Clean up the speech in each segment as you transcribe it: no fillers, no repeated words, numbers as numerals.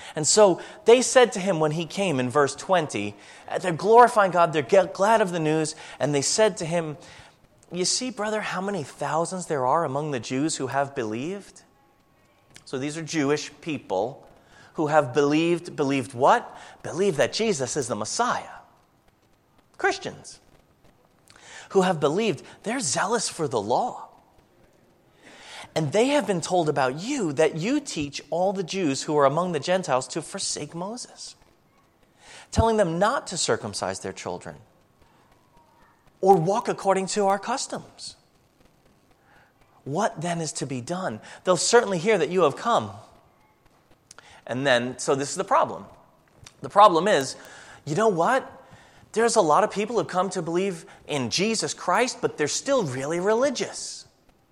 And so they said to him when he came in verse 20, they're glorifying God, they're glad of the news, and they said to him, you see, brother, how many thousands there are among the Jews who have believed? So these are Jewish people who have believed what? Believed that Jesus is the Messiah. Christians who have believed, they're zealous for the law. And they have been told about you that you teach all the Jews who are among the Gentiles to forsake Moses, telling them not to circumcise their children or walk according to our customs. What then is to be done? They'll certainly hear that you have come. And then, so this is the problem. The problem is, you know what? There's a lot of people who come to believe in Jesus Christ, but they're still really religious.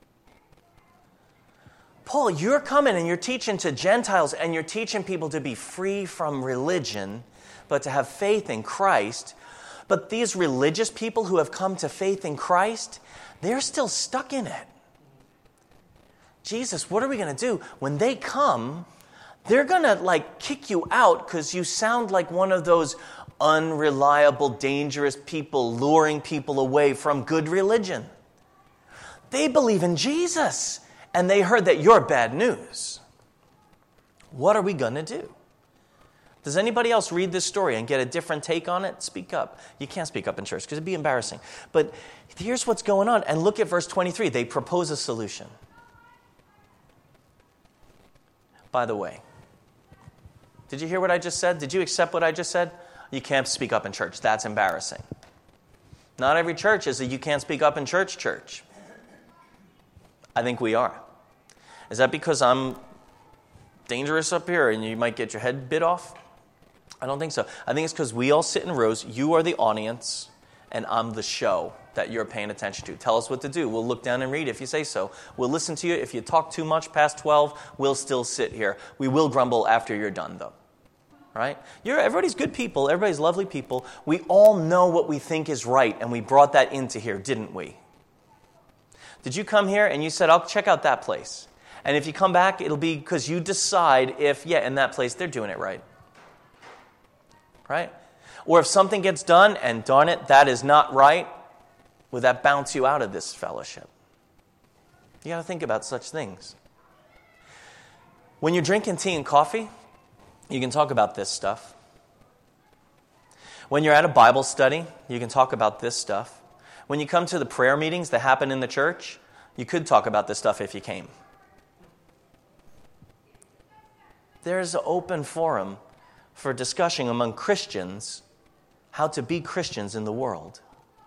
Paul, you're coming and you're teaching to Gentiles and you're teaching people to be free from religion, but to have faith in Christ. But these religious people who have come to faith in Christ, they're still stuck in it. Jesus, what are we going to do? When they come, they're going to kick you out because you sound like one of those unreliable, dangerous people luring people away from good religion. They believe in Jesus. And they heard that you're bad news. What are we going to do? Does anybody else read this story and get a different take on it? Speak up. You can't speak up in church because it'd be embarrassing. But here's what's going on. And look at verse 23. They propose a solution. By the way, did you hear what I just said? Did you accept what I just said? You can't speak up in church. That's embarrassing. Not every church is a you can't speak up in church church. I think we are. Is that because I'm dangerous up here and you might get your head bit off? I don't think so. I think it's because we all sit in rows. You are the audience, and I'm the show that you're paying attention to. Tell us what to do. We'll look down and read if you say so. We'll listen to you. If you talk too much past 12, we'll still sit here. We will grumble after you're done, though. Right? Everybody's good people. Everybody's lovely people. We all know what we think is right, and we brought that into here, didn't we? Did you come here and you said, I'll check out that place? And if you come back, it'll be because you decide if, in that place, they're doing it right. Right? Or if something gets done and darn it, that is not right, would that bounce you out of this fellowship? You got to think about such things. When you're drinking tea and coffee, you can talk about this stuff. When you're at a Bible study, you can talk about this stuff. When you come to the prayer meetings that happen in the church, you could talk about this stuff if you came. There's an open forum for discussion among Christians how to be Christians in the world.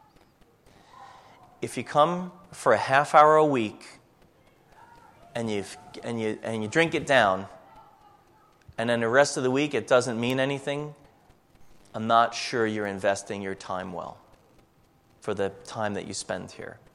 If you come for a half hour a week and you drink it down, and then the rest of the week it doesn't mean anything, I'm not sure you're investing your time well for the time that you spend here.